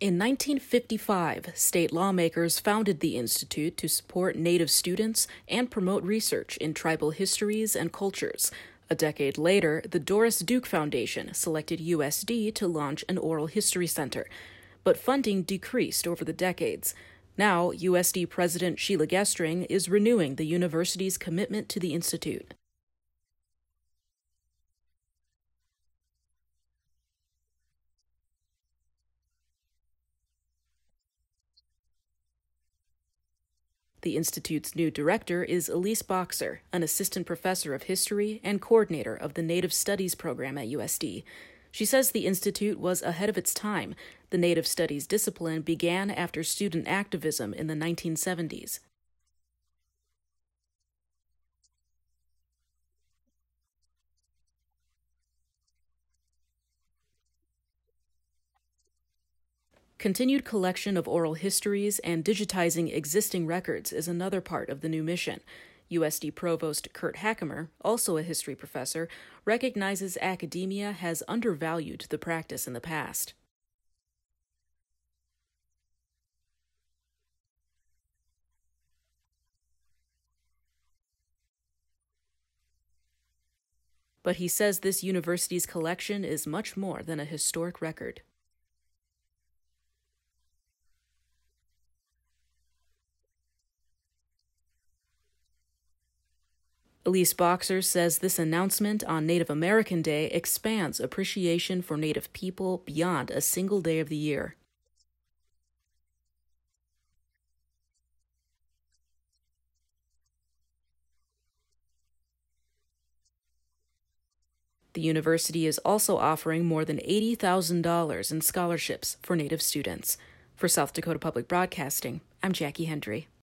In 1955, state lawmakers founded the Institute to support Native students and promote research in tribal histories and cultures. A decade later, the Doris Duke Foundation selected USD to launch an oral history center, but funding decreased over the decades. Now, USD President Sheila Gestring is renewing the university's commitment to the Institute. The Institute's new director is Elise Boxer, an assistant professor of history and coordinator of the Native Studies program at USD. She says the Institute was ahead of its time. The Native Studies discipline began after student activism in the 1970s. Continued collection of oral histories and digitizing existing records is another part of the new mission. USD Provost Kurt Hackemer, also a history professor, recognizes academia has undervalued the practice in the past. But he says this university's collection is much more than a historic record. Elise Boxer says this announcement on Native American Day expands appreciation for Native people beyond a single day of the year. The university is also offering more than $80,000 in scholarships for Native students. For South Dakota Public Broadcasting, I'm Jackie Hendry.